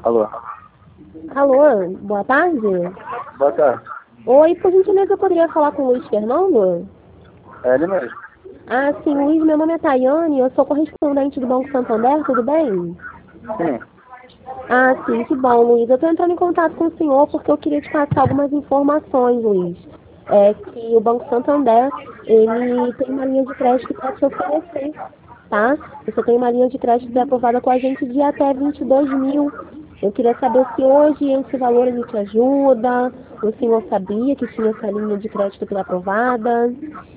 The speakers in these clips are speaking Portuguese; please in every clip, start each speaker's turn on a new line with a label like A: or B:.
A: Alô?
B: Alô, boa tarde.
A: Boa tarde.
B: Oi, por gentileza, eu poderia falar com o Luiz Fernando?
A: É ele mesmo.
B: Ah, sim, Luiz, meu nome é Tayane, eu sou correspondente do Banco Santander, tudo bem?
A: Sim.
B: Ah, sim, que bom, Luiz. Eu estou entrando em contato com o senhor porque eu queria te passar algumas informações, Luiz. É que o Banco Santander, ele tem uma linha de crédito para te oferecer, tá? Você tem uma linha de crédito aprovada com a gente de até 22 mil. Eu queria saber se hoje esse valor ele te ajuda, o senhor sabia que tinha essa linha de crédito aprovada.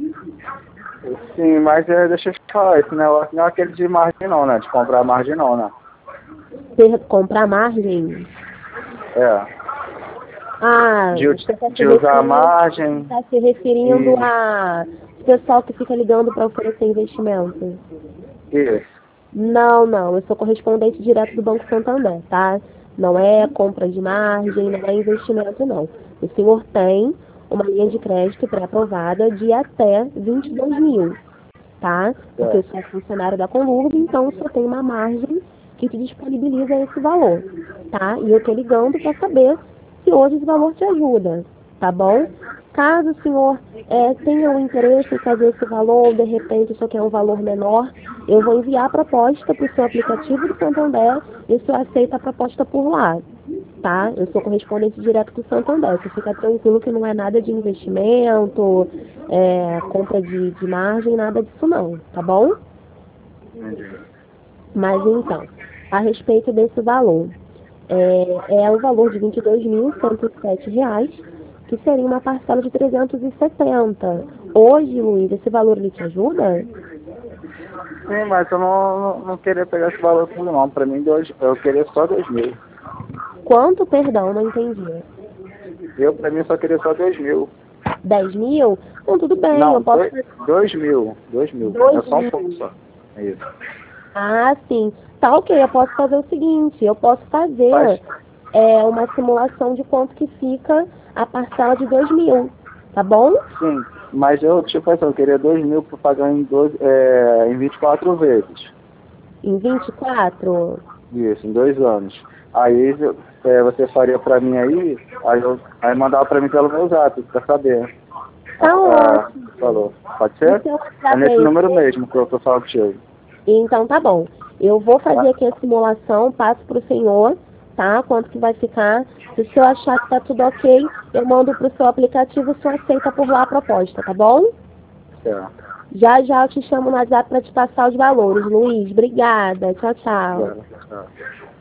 A: Sim, mas deixa eu te falar, esse negócio não é aquele de margem não, né? De comprar margem não, né?
B: Comprar margem.
A: É.
B: Ah,
A: De,
B: você
A: de usar a margem
B: está se referindo
A: e
B: a pessoal que fica ligando para oferecer investimento.
A: isso.
B: Não, não, eu sou correspondente direto do Banco Santander, tá? Não é compra de margem, não é investimento, não. O senhor tem uma linha de crédito pré-aprovada de até 22 mil, tá? Porque
A: É.
B: eu sou funcionário da Conlurb, então só tem uma margem que te disponibiliza esse valor, tá? E eu tô ligando para saber se hoje esse valor te ajuda, tá bom? Caso o senhor tenha um interesse em fazer esse valor, ou de repente isso aqui é um valor menor, eu vou enviar a proposta para o seu aplicativo do Santander e o senhor aceita a proposta por lá, tá? Eu sou correspondente direto do Santander. Você fica tranquilo que não é nada de investimento, compra de margem, nada disso não, tá bom?
A: Entendi.
B: Mas então, a respeito desse valor, é o valor de R$ 22.107, que seria uma parcela de 370. Hoje, Luiz, esse valor ele te ajuda?
A: Sim, mas eu não queria pegar esse valor tudo não. Pra mim, eu queria só 2.000.
B: Quanto, perdão, não entendi.
A: Pra mim, só queria só 2.000.
B: 10 mil? Não, tudo bem, eu
A: Não,
B: posso...
A: 2.000. 2.000. É
B: 2
A: só um pouco
B: mil.
A: só. É isso.
B: Ah, sim. Tá ok, eu posso fazer o seguinte, eu posso
A: Faz,
B: fazer uma simulação de quanto que fica a parcela de 2 mil, tá bom?
A: sim. Mas eu, tipo assim, eu queria 2.000 para pagar em 24 vezes.
B: Em 24.
A: Isso, em 2 anos. Aí você faria pra mim aí mandava pra mim pelo meu zap, pra saber.
B: Tá ótimo.
A: Falou. Pode
B: O
A: ser?
B: seu
A: É
B: WhatsApp
A: nesse
B: é
A: número
B: esse?
A: mesmo que eu tô falando contigo.
B: Então tá bom. Eu vou fazer
A: Tá?
B: aqui a simulação, passo pro senhor, tá? Quanto que vai ficar. Se o senhor achar que tá tudo ok, eu mando pro seu aplicativo, o senhor aceita por lá a proposta, tá bom?
A: Certo.
B: Já já eu te chamo no WhatsApp para te passar os valores. Luiz, obrigada. Tchau, tchau.
A: Certo.